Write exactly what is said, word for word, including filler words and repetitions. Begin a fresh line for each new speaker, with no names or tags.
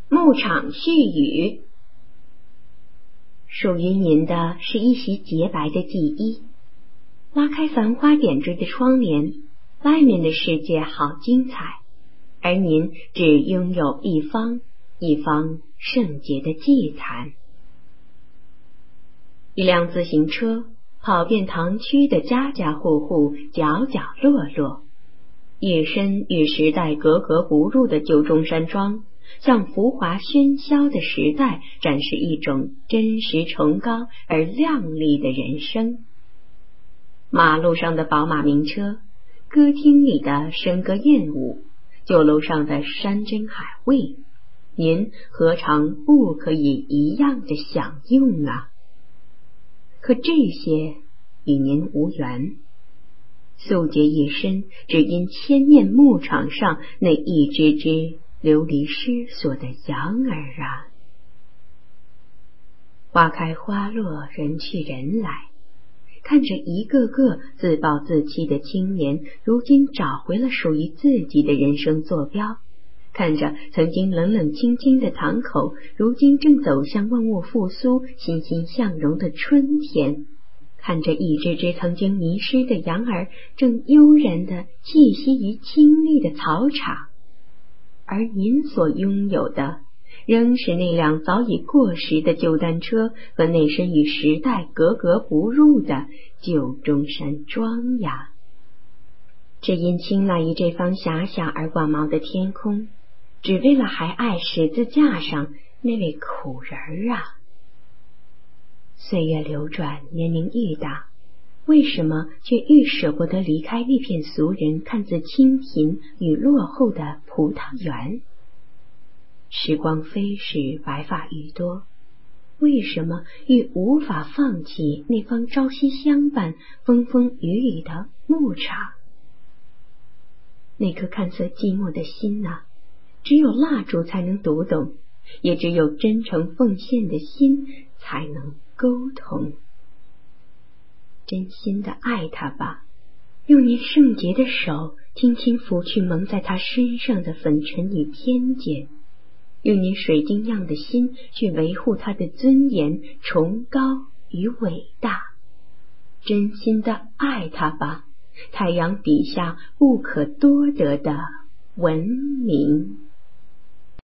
牧场絮语。属于您的是一袭洁白的祭衣，拉开繁花点缀的窗帘，外面的世界好精彩，而您只拥有一方一方圣洁的祭坛。一辆自行车跑遍堂区的家家户户，角角落落，一身与时代格格不入的旧中山装，向浮华喧嚣的时代展示一种真实崇高而亮丽的人生。马路上的宝马名车，歌厅里的笙歌燕舞，酒楼上的山珍海味，您何尝不可以一样的享用啊？可这些与您无缘，素洁一身，只因千面牧场上那一只只流离失所的羊儿啊。花开花落，人去人来，看着一个个自暴自弃的青年，如今找回了属于自己的人生坐标，看着曾经冷冷清清的堂口，如今正走向万物复苏、欣欣向荣的春天，看着一只只曾经迷失的羊儿正悠然地栖息于青绿的草场，而您所拥有的仍是那辆早已过时的旧单车和那身与时代格格不入的旧中山装呀。只因青睐于这方狭小而广袤的天空，只为了还爱十字架上那位苦人儿啊。岁月流转，年龄愈大，为什么却愈舍不得离开那片俗人看似清贫与落后的葡萄园？时光飞逝，白发愈多，为什么愈无法放弃那方朝夕相伴、风风雨雨的牧场？那颗看似寂寞的心啊，只有蜡烛才能读懂，也只有真诚奉献的心才能沟通。真心的爱他吧，用您圣洁的手轻轻拂去蒙在他身上的粉尘与偏见，用您水晶样的心去维护他的尊严、崇高与伟大。真心的爱他吧，太阳底下不可多得的文明。